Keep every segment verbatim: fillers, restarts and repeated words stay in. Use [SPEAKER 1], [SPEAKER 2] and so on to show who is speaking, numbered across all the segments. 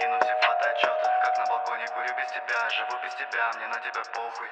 [SPEAKER 1] скинуть все фотоотчеты, как на балконе курю без тебя, живу без тебя, мне на тебя похуй.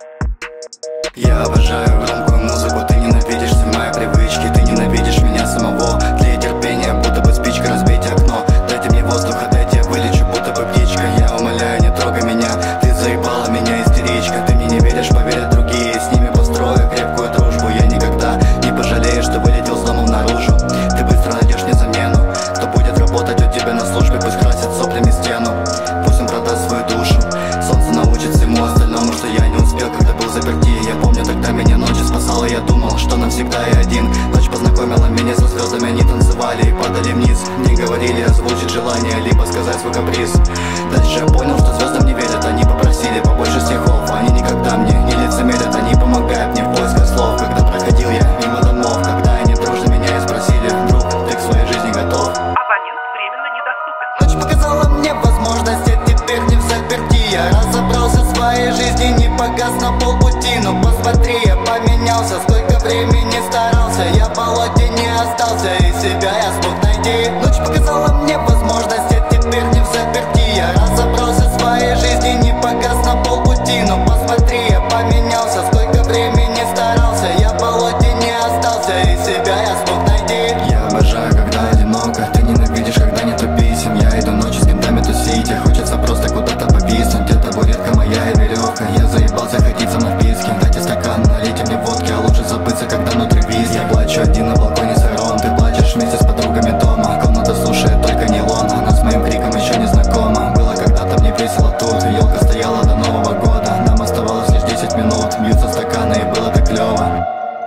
[SPEAKER 2] Я обожаю громкую музыку, ты ненавидишь все мои привычки, ты ненавидишь меня самого. Для терпения, будто бы спичка, разбить окно. Дайте мне воздуха, дайте я вылечу, будто бы птичка. Я умоляю, не трогай меня, ты заебала меня, истеричка. Ты мне не веришь, поверят другие, с ними построю крепкую дружбу. Я никогда не пожалею, что вылетел с домом наружу. Ты быстро найдешь мне замену, кто будет работать у тебя на службе, пусть красит соплями стену. Пусть он продаст свою душу, солнце научит всему остальному, что я не успел, когда был заперти. Я помню, тогда меня ночью спасала, я думал, что навсегда я один. Ночь познакомила меня со звездами, они танцевали и падали вниз. Не говорили озвучить желание, либо сказать свой каприз. Дальше я понял, что звездам не верят, они попросили побольше стихов. Они никогда мне не лицемерят, они помогают мне в поисках слов. Когда проходил я мимо домов, когда они дружно меня и спросили: друг, ты к своей жизни готов?
[SPEAKER 3] Абонент временно недоступен.
[SPEAKER 2] Ночь показала мне возможность, я теперь не в заперти. Я разобрался в своей жизни, не погас на полпути. Но посмотри, я поменялся, сколько времени старался. Я в болоте не остался, и себя я смог найти. Ночь показала мне возможность, я теперь не в заперти. Я разобрался в своей жизни, не погас на полпути. Но посмотри, я поменялся, сколько времени старался. Я в болоте не остался, и себя я смог найти. Я обожаю, когда одиноко, ты ненавидишь, когда нету писем. Я иду ночью с кентами тусить, и хочется просто куда-то повиснуть. Где табуретка моя и веревка, я заебался ходить со мной в писке. Дайте стакан, налейте мне водки, а лучше забыться, когда внутри виски. Я плачу один на балконе с Ирон, ты плачешь вместе с подругами дома. Комната слушает только нейлон, она с моим криком еще не знакома. Было когда-то мне весело тут, елка стояла до Нового года. Нам оставалось лишь десять минут, бьются стаканы, и было так клево.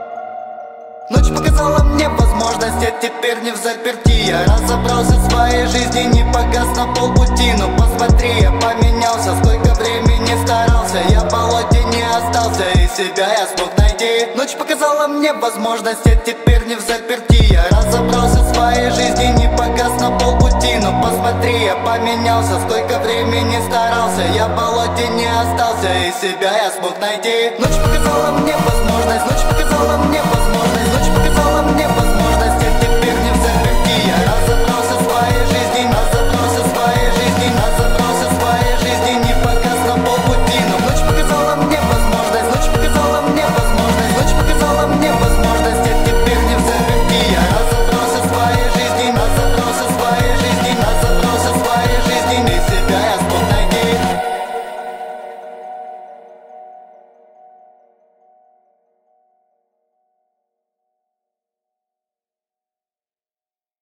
[SPEAKER 2] Ночь показала мне возможность, я теперь не в заперти. Я разобрался в своей жизни, не погас на полпути. Но посмотри, я поменялся, сколько времени старался. Я в болоте не остался, и себя я смог найти. Ночь показала мне возможность, я теперь не в заперти. Я разобрался в своей жизни, не погас на полпути. Но посмотри, я поменялся, сколько времени старался. Я в болоте не остался, и себя я смог найти. Ночь показала мне возможность, ночь показала мне возможность.